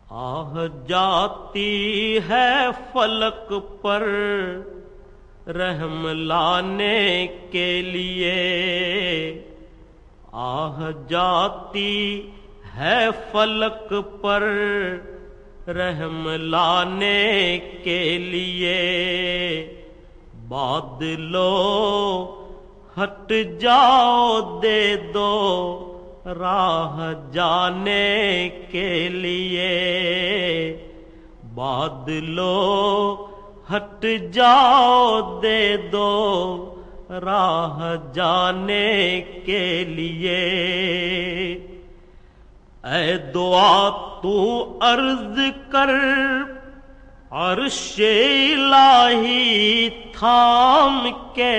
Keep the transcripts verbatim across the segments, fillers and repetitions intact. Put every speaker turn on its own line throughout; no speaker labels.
آہ جاتی ہے فلک پر رحم لانے کے لیے، آہ جاتی ہے فلک پر رحم لانے کے لیے، بادلو ہٹ جاؤ دے دو راہ جانے کے لیے، بادلو ہٹ جاؤ دے دو راہ جانے کے لیے، اے دعا تو عرض کر عرش الہی تھام کے،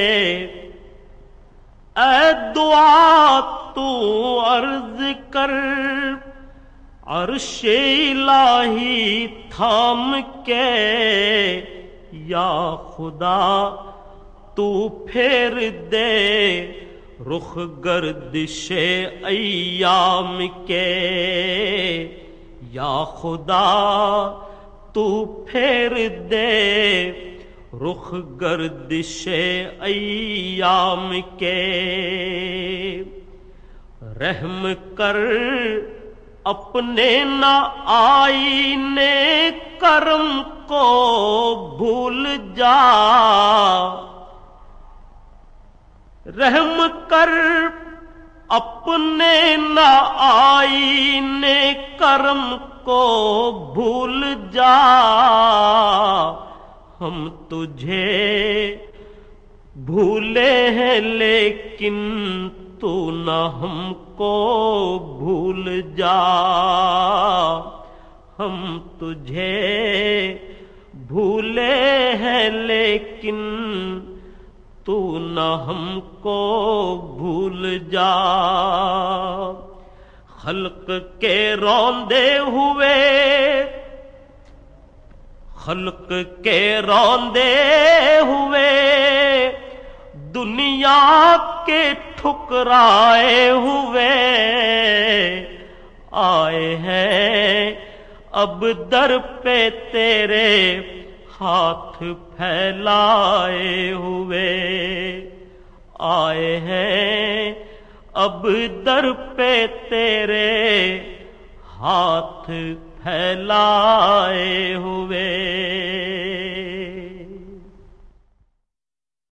اے دعا تو عرض کر عرش الہی تھام کے، یا خدا تو پھیر دے رخ گردش ایام کے، یا خدا تو پھیر دے رخ گردش ایام کے، رحم کر اپنے نہ آئینے کرم کو بھول جا، رحم کر اپنے نہ آئینے کرم کو بھول جا، ہم تجھے بھولے ہیں لیکن تو نہ ہم کو بھول جا، ہم تجھے بھولے ہیں لیکن تو نہ ہم کو بھول جا، خلق کے روندے ہوئے خلق کے روندے ہوئے دنیا کے ٹھکرائے ہوئے آئے ہیں اب در پہ تیرے ہاتھ پھیلائے ہوئے، آئے ہیں اب در پہ تیرے ہاتھ پھیلائے ہوئے۔